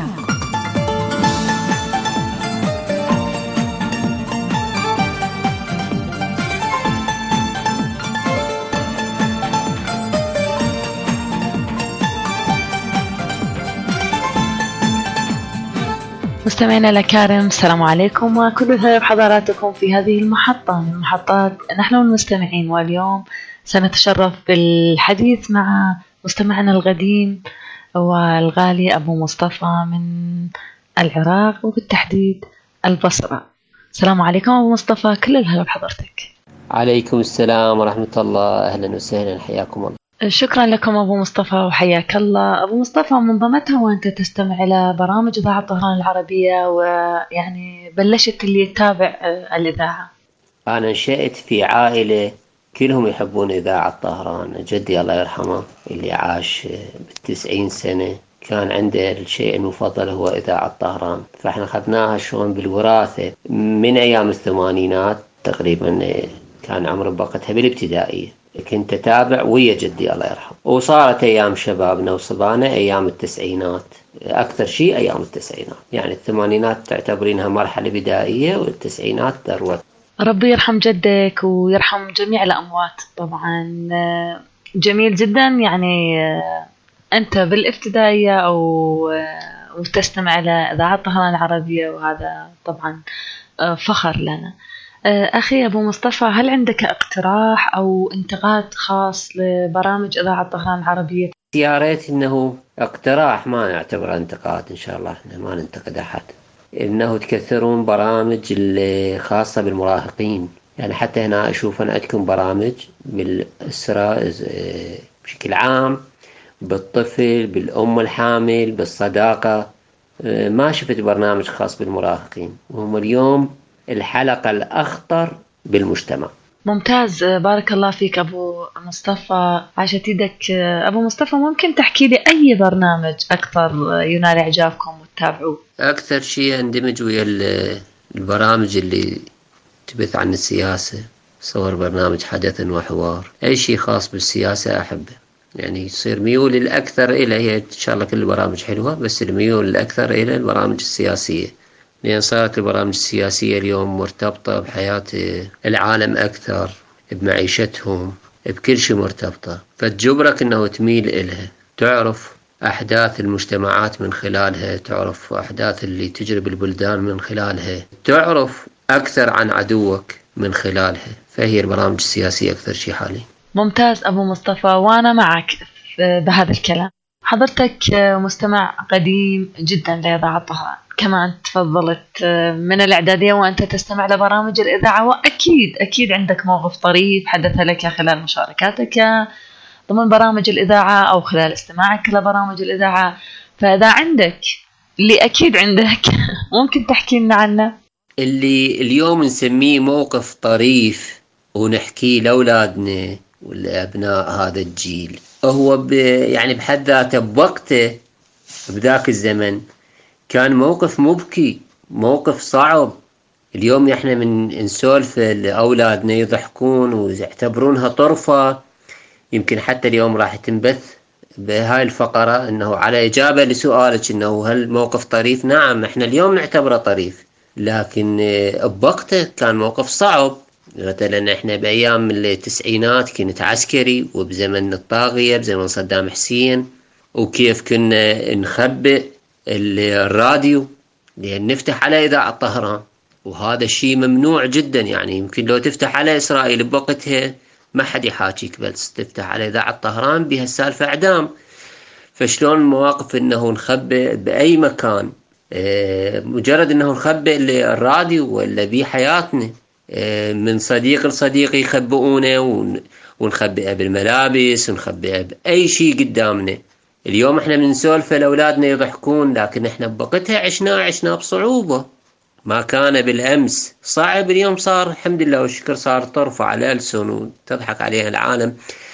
مستمعينا الأكارم، السلام عليكم وكل الخير بحضراتكم في هذه المحطة من محطات نحن المستمعين. واليوم سنتشرف بالحديث مع مستمعنا القديم والغالي أبو مصطفى من العراق وبالتحديد البصرة. السلام عليكم أبو مصطفى، كل الخير بحضرتك. عليكم السلام ورحمة الله، أهلا وسهلا، حياكم الله. شكرا لكم أبو مصطفى وحياك الله. أبو مصطفى، منذ متى وأنت تستمع إلى برامج إذاعة طهران العربية، ويعني بلشت اللي يتابع الإذاعة؟ أنا نشأت في عائلة كلهم يحبون إذاعة طهران. جدي الله يرحمه اللي عاش بالتسعين سنة كان عنده الشيء المفضل هو إذاعة طهران، فإحنا خذناها شلون بالوراثة من أيام الثمانينات تقريبا، كان عمر بوقتها بالابتدائية كنت أتابع ويا جدي الله يرحمه. وصارت أيام شبابنا وصبانا أيام التسعينات، أكثر شيء أيام التسعينات، يعني الثمانينات تعتبرينها مرحلة بدائية والتسعينات ذروة. ربي يرحم جدك ويرحم جميع الأموات طبعا. جميل جدا، يعني أنت بالابتدائية أو وتستمع إلى إذاعة طهران العربية، وهذا طبعا فخر لنا. أخي أبو مصطفى، هل عندك اقتراح أو انتقاد خاص لبرامج إذاعة طهران العربية؟ يا ريت إنه اقتراح، ما نعتبره انتقاد، إن شاء الله إحنا ما ننتقد أحد، إنه تكثرون برامج الخاصة بالمراهقين. يعني حتى هنا أشوف أنا عندكم برامج بالأسرة بشكل عام، بالطفل، بالأم الحامل، بالصداقة. ما شفت برنامج خاص بالمراهقين، وهم اليوم الحلقة الأخطر بالمجتمع. ممتاز، بارك الله فيك أبو مصطفى، عاشت يدك. أبو مصطفى، ممكن تحكي لي أي برنامج أكثر ينال إعجابكم وتتابعوه؟ أكثر شيء اندمج ويا البرامج اللي تبث عن السياسة، صور برنامج حدث وحوار، أي شيء خاص بالسياسة أحبه. يعني يصير ميول الأكثر إلى، هي إن شاء الله كل البرامج حلوة، بس الميول الأكثر إلى البرامج السياسية، لأن صارت البرامج السياسية اليوم مرتبطة بحياة العالم أكثر، بمعيشتهم، بكل شيء مرتبطة، فتجبرك أنه تميل إلها، تعرف أحداث المجتمعات من خلالها، تعرف أحداث اللي تجري بالبلدان من خلالها، تعرف أكثر عن عدوك من خلالها. فهي البرامج السياسية أكثر شيء حاليا. ممتاز أبو مصطفى، وأنا معك بهذا الكلام. حضرتك مستمع قديم جدا لإذاعة طهران، كمان تفضلت من الإعدادية وأنت تستمع لبرامج الإذاعة، وأكيد أكيد عندك موقف طريف حدث لك خلال مشاركاتك ضمن برامج الإذاعة أو خلال استماعك لبرامج الإذاعة. فإذا عندك اللي أكيد عندك ممكن تحكي لنا عنه. اللي اليوم نسميه موقف طريف ونحكيه لأولادنا والأبناء هذا الجيل، هو ب يعني بحد ذاته بوقته بذاك الزمن كان موقف مبكي، موقف صعب. اليوم احنا من نسولف لأولادنا يضحكون ويعتبرونها طرفة. يمكن حتى اليوم راح تنبث بهاي الفقرة انه على اجابة لسؤالك انه هل موقف طريف، نعم احنا اليوم نعتبره طريف، لكن بوقته كان موقف صعب. مثلا احنا بايام التسعينات كنت عسكري، وبزمن الطاغية بزمن صدام حسين، وكيف كنا نخبئ الراديو لأن نفتح على إذاعة طهران، وهذا الشيء ممنوع جدا. يعني يمكن لو تفتح على إسرائيل بوقتها ما حد يحاكيك، بس تفتح على إذاعة طهران بها السالفة إعدام. فشلون المواقف إنه نخبئ بأي مكان، اه مجرد إنه نخبئ الراديو ولا بيه حياتنا، اه من صديق لصديق يخبئونه، ونخبئه بالملابس، ونخبئه بأي شيء قدامنا. اليوم احنا من سولفة لأولادنا يضحكون، لكن احنا بوقتها عشنا عشنا بصعوبة، ما كان بالأمس صعب. اليوم صار الحمد لله والشكر صار طرفة على ألسن وتضحك عليها العالم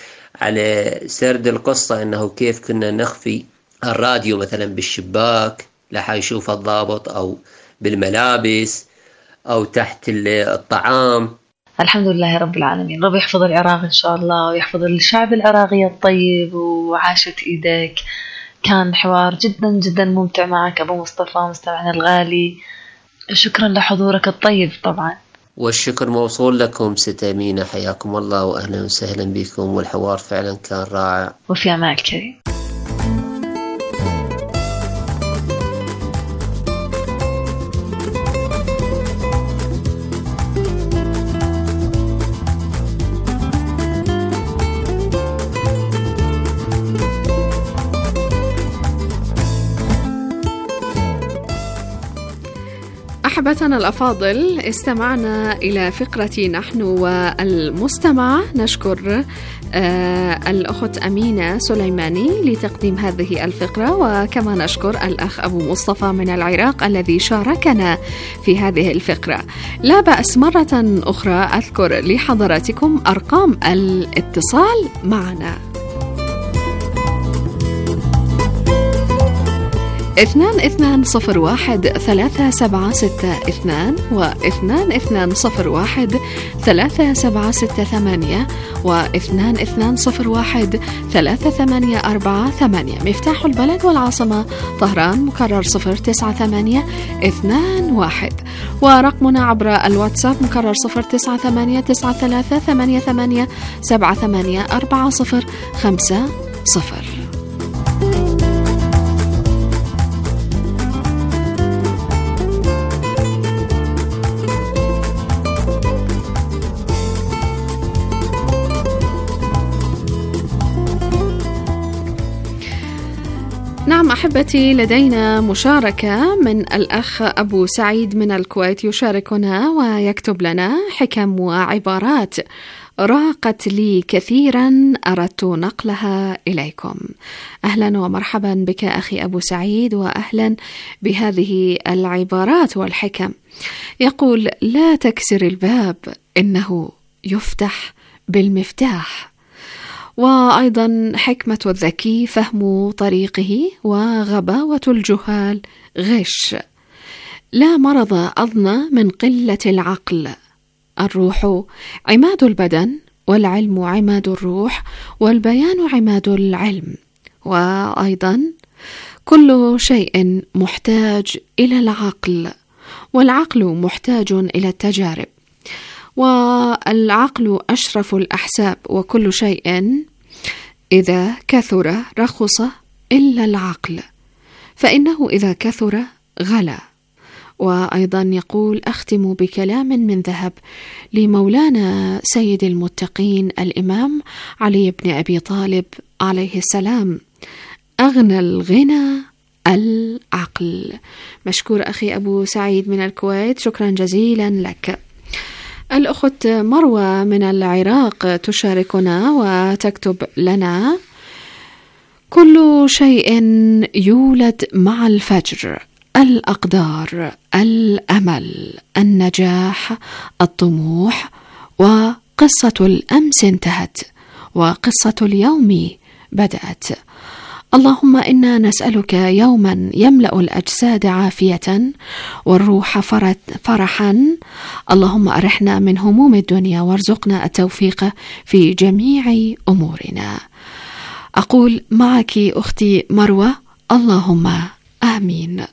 على سرد القصة، انه كيف كنا نخفي الراديو مثلا بالشباك لحا يشوف الضابط، او بالملابس، او تحت الطعام. الحمد لله رب العالمين. رب يحفظ العراق إن شاء الله، ويحفظ الشعب العراقي الطيب. وعاشت إيدك، كان حوار جدا جدا ممتع معك أبو مصطفى مستمعنا الغالي. شكرا لحضورك الطيب طبعا. والشكر موصول لكم ست أمينة، حياكم الله وأهلا وسهلا بكم، والحوار فعلا كان رائع. وفي أمان الكريم. أحبتنا الأفاضل، استمعنا إلى فقرة نحن والمستمع. نشكر آه الأخت أمينة سليماني لتقديم هذه الفقرة، وكما نشكر الأخ أبو مصطفى من العراق الذي شاركنا في هذه الفقرة. لا بأس مرة أخرى أذكر لحضراتكم أرقام الاتصال معنا: اثنان اثنان صفر واحد ثلاثة سبعة ستة اثنان واثنان اثنان صفر واحد ثلاثة سبعة ستة ثمانية واثنان اثنان صفر واحد ثلاثة ثمانية أربعة ثمانية. مفتاح البلد والعاصمة طهران مكرر صفر تسعة ثمانية اثنان واحد، ورقمنا عبر الواتساب مكرر صفر تسعة ثمانية تسعة ثلاثة ثمانية ثمانية سبعة ثمانية أربعة صفر خمسة صفر. نعم أحبتي، لدينا مشاركة من الأخ أبو سعيد من الكويت، يشاركنا ويكتب لنا: حكم وعبارات راقت لي كثيرا أردت نقلها إليكم. أهلا ومرحبا بك أخي أبو سعيد، وأهلا بهذه العبارات والحكم. يقول: لا تكسر الباب إنه يفتح بالمفتاح. وأيضا: حكمة الذكي فهم طريقه، وغباوة الجهال غش. لا مرض أضنى من قلة العقل. الروح عماد البدن، والعلم عماد الروح، والبيان عماد العلم. وأيضا: كل شيء محتاج إلى العقل، والعقل محتاج إلى التجارب، والعقل أشرف الأحساب، وكل شيء إذا كثر رخص إلا العقل، فإنه إذا كثر غلا. وأيضا يقول: أختم بكلام من ذهب لمولانا سيد المتقين الإمام علي بن أبي طالب عليه السلام: أغنى الغنى العقل. مشكور أخي أبو سعيد من الكويت، شكرا جزيلا لك. الأخت مروة من العراق تشاركنا وتكتب لنا: كل شيء يولد مع الفجر، الأقدار، الأمل، النجاح، الطموح، وقصة الأمس انتهت وقصة اليوم بدأت. اللهم إنا نسألك يوما يملأ الأجساد عافية والروح فرحا. اللهم أرحنا من هموم الدنيا وارزقنا التوفيق في جميع أمورنا. أقول معك أختي مروة: اللهم آمين.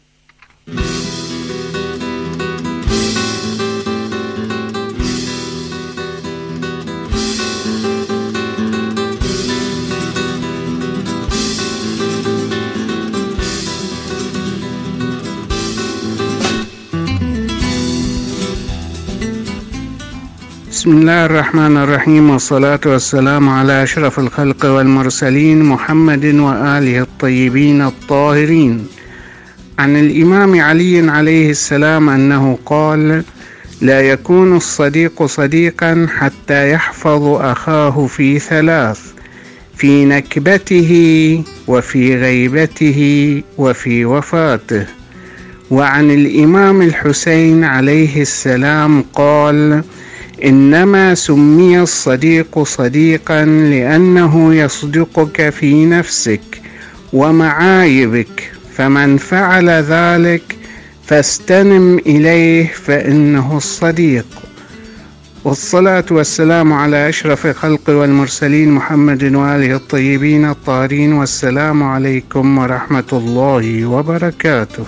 بسم الله الرحمن الرحيم، والصلاة والسلام على أشرف الخلق والمرسلين محمد وآله الطيبين الطاهرين. عن الإمام علي عليه السلام أنه قال: لا يكون الصديق صديقا حتى يحفظ أخاه في ثلاث: في نكبته، وفي غيبته، وفي وفاته. وعن الإمام الحسين عليه السلام قال: إنما سمي الصديق صديقا لأنه يصدقك في نفسك ومعايبك، فمن فعل ذلك فاستنم إليه فإنه الصديق. والصلاة والسلام على أشرف الخلق والمرسلين محمد وآله الطيبين الطاهرين، والسلام عليكم ورحمة الله وبركاته.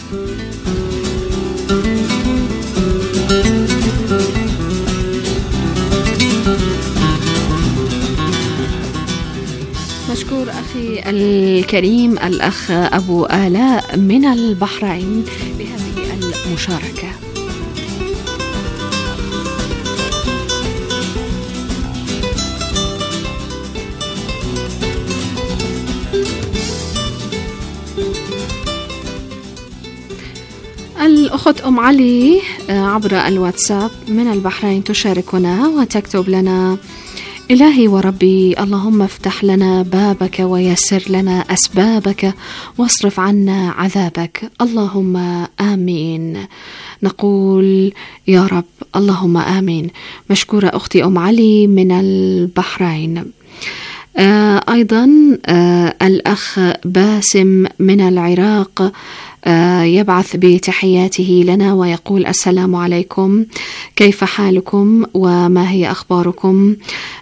مشكور أخي الكريم الأخ أبو آلاء من البحرين بهذه المشاركة. الأخت أم علي عبر الواتساب من البحرين تشاركنا وتكتب لنا: إلهي وربي، اللهم افتح لنا بابك ويسر لنا أسبابك واصرف عنا عذابك، اللهم آمين. نقول يا رب اللهم آمين. مشكورة أختي أم علي من البحرين. آه أيضا آه الأخ باسم من العراق آه يبعث بتحياته لنا ويقول: السلام عليكم، كيف حالكم وما هي أخباركم؟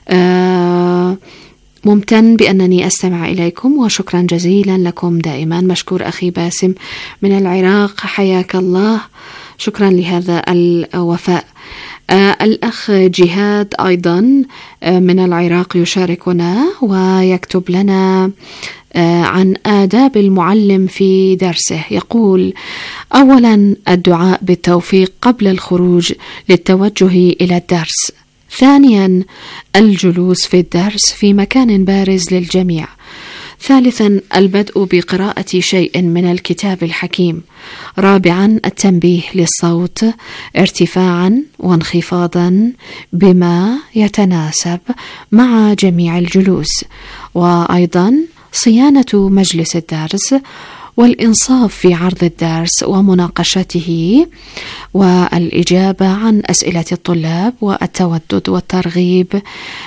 آه ممتن بأنني أستمع إليكم وشكرا جزيلا لكم دائما. مشكور أخي باسم من العراق، حياك الله، شكرا لهذا الوفاء. آه الأخ جهاد أيضا آه من العراق يشاركنا ويكتب لنا آه عن آداب المعلم في درسه. يقول: أولا الدعاء بالتوفيق قبل الخروج للتوجه إلى الدرس. ثانيا الجلوس في الدرس في مكان بارز للجميع. ثالثا البدء بقراءة شيء من الكتاب الحكيم. رابعا التنبيه للصوت ارتفاعا وانخفاضا بما يتناسب مع جميع الجلوس. وأيضا صيانة مجلس الدرس والإنصاف في عرض الدرس ومناقشته والإجابة عن أسئلة الطلاب والتودد والترغيب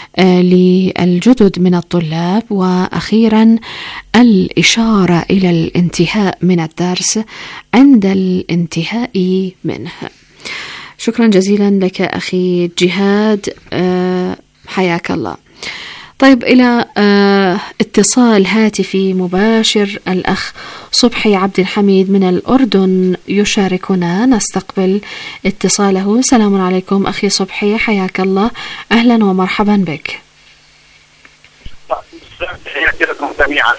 للجدد من الطلاب. وأخيرا الإشارة إلى الانتهاء من الدرس عند الانتهاء منه. شكرا جزيلا لك أخي جهاد، حياك الله. طيب، إلى آه اتصال هاتفي مباشر الأخ صبحي عبد الحميد من الأردن يشاركنا، نستقبل اتصاله. سلام عليكم أخي صبحي، حياك الله، أهلا ومرحبا بك. تحياتي لكم جميعا.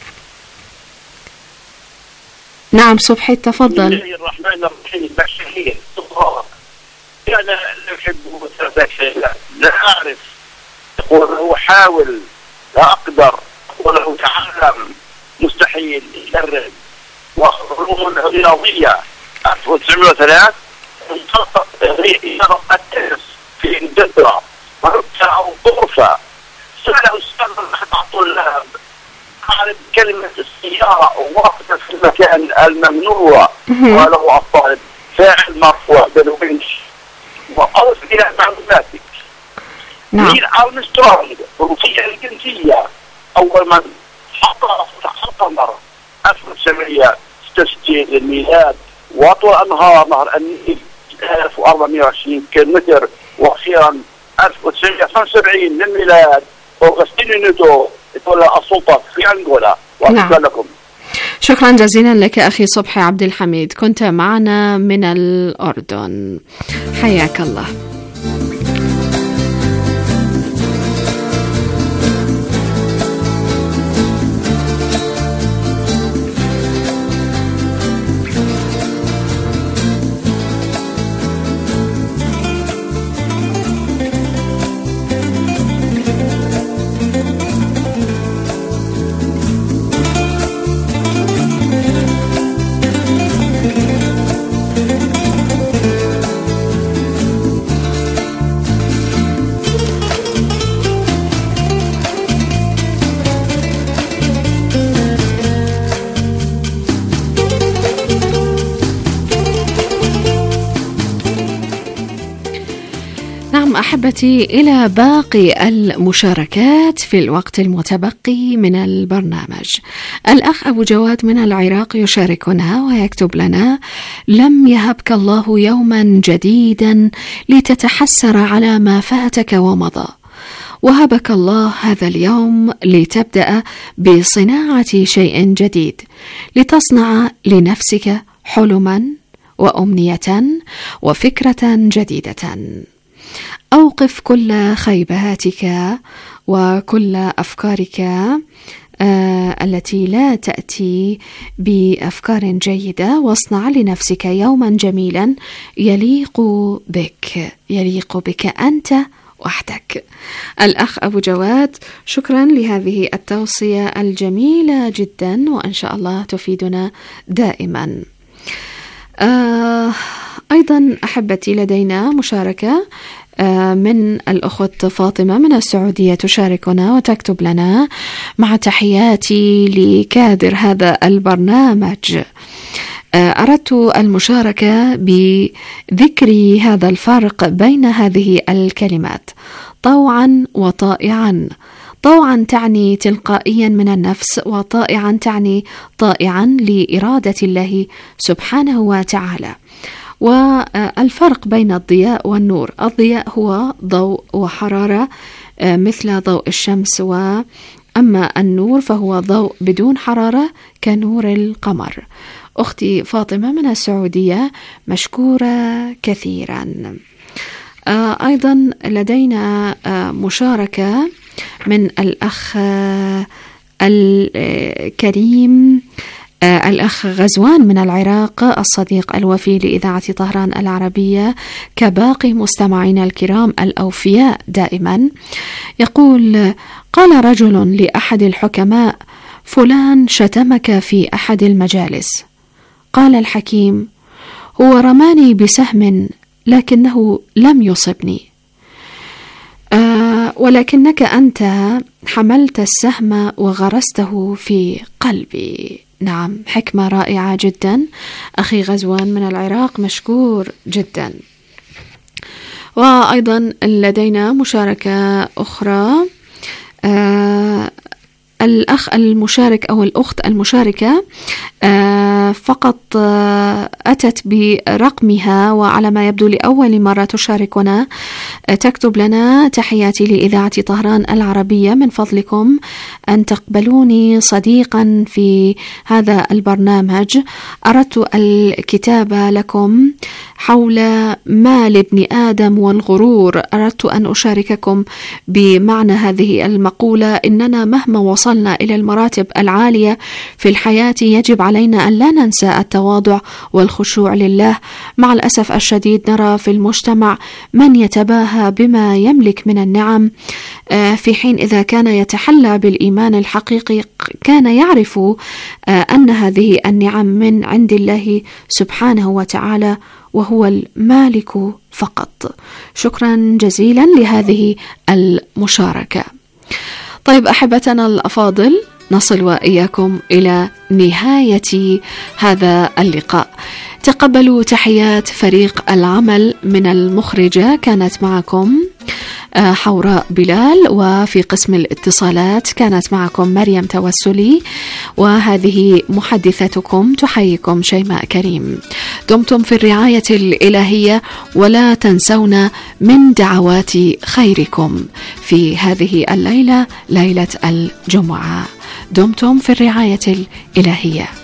نعم صبحي، تفضل. بسم الله الرحمن الرحيم. بشرية أنا لا أحب لا, لا أعرف، يقول له حاول، لا أقدر، يقول له تعلم، مستحيل، يدرب. وعلوم رياضية ألف وتسعمائة وثلاثة انطلقت رياضة التنس في إنجلترا أو غرفة. سأل أستاذ أحد الطلاب: أعرف كلمة السيارة واقفة في المكان الممنوع؟ قال له الطالب: فاعل مرفوع بالونش. وأضف إلى معلوماتك: نعم. نيل أرمسترونغ روسيا الجنسية أول من حطر سطح القمر ألف وتسعمائة وستة وستين للميلاد، وأطول أنهار نهر النيل ألف وأربعمائة وعشرين كيلومتر. وأخيرا ألف وتسعمائة وخمسة وسبعين للميلاد أوغسطينو نيتو يتولى السلطة في أنغولا. وأشكر لكم. شكرا جزيلا لك أخي صبحي عبد الحميد، كنت معنا من الأردن، حياك الله. أحبتي، إلى باقي المشاركات في الوقت المتبقي من البرنامج. الأخ أبو جواد من العراق يشاركنا ويكتب لنا: لم يهبك الله يوما جديدا لتتحسر على ما فاتك ومضى، وهبك الله هذا اليوم لتبدأ بصناعة شيء جديد، لتصنع لنفسك حلما وأمنية وفكرة جديدة. أوقف كل خيباتك وكل أفكارك آه التي لا تأتي بأفكار جيدة، واصنع لنفسك يوما جميلا يليق بك، يليق بك أنت وحدك. الأخ أبو جواد، شكرا لهذه التوصية الجميلة جدا، وإن شاء الله تفيدنا دائما. آه آه أيضا أحبتي لدينا مشاركة آه من الأخت فاطمة من السعودية، تشاركنا وتكتب لنا: مع تحياتي لكادر هذا البرنامج، أردت المشاركة بذكر هذا الفرق بين هذه الكلمات: طوعا وطائعا. طوعا تعني تلقائيا من النفس، وطائعا تعني طائعا لإرادة الله سبحانه وتعالى. والفرق بين الضياء والنور: الضياء هو ضوء وحرارة مثل ضوء الشمس، وأما النور فهو ضوء بدون حرارة كنور القمر. أختي فاطمة من السعودية، مشكورة كثيرا. آه أيضا لدينا آه مشاركة من الأخ آه الكريم آه الأخ غزوان من العراق، الصديق الوفي لإذاعة طهران العربية كباقي مستمعينا الكرام الأوفياء دائما. يقول: قال رجل لأحد الحكماء: فلان شتمك في أحد المجالس. قال الحكيم: هو رماني بسهم لكنه لم يصبني، آه ولكنك أنت حملت السهم وغرسته في قلبي. نعم، حكمة رائعة جدا أخي غزوان من العراق، مشكور جدا. وأيضا لدينا مشاركة أخرى، آه الأخ المشارك أو الأخت المشاركة آه فقط آه أتت برقمها، وعلى ما يبدو لأول مرة تشاركنا. آه تكتب لنا: تحياتي لإذاعة طهران العربية، من فضلكم أن تقبلوني صديقا في هذا البرنامج. أردت الكتابة لكم حول مال ابن آدم والغرور. أردت أن أشارككم بمعنى هذه المقولة: إننا مهما وصلنا إلى المراتب العالية في الحياة يجب علينا أن لا ننسى التواضع والخشوع لله. مع الأسف الشديد نرى في المجتمع من يتباهى بما يملك من النعم، في حين إذا كان يتحلى بالإيمان الحقيقي كان يعرف أن هذه النعم من عند الله سبحانه وتعالى، وهو المالك فقط. شكرا جزيلا لهذه المشاركة. طيب أحبتنا الأفاضل، نصل وإياكم إلى نهاية هذا اللقاء. تقبلوا تحيات فريق العمل. من المخرجة كانت معكم حوراء بلال، وفي قسم الاتصالات كانت معكم مريم توسلي، وهذه محدثتكم تحييكم شيماء كريم. دمتم في الرعاية الإلهية، ولا تنسونا من دعوات خيركم في هذه الليلة، ليلة الجمعة. دمتم في الرعاية الإلهية.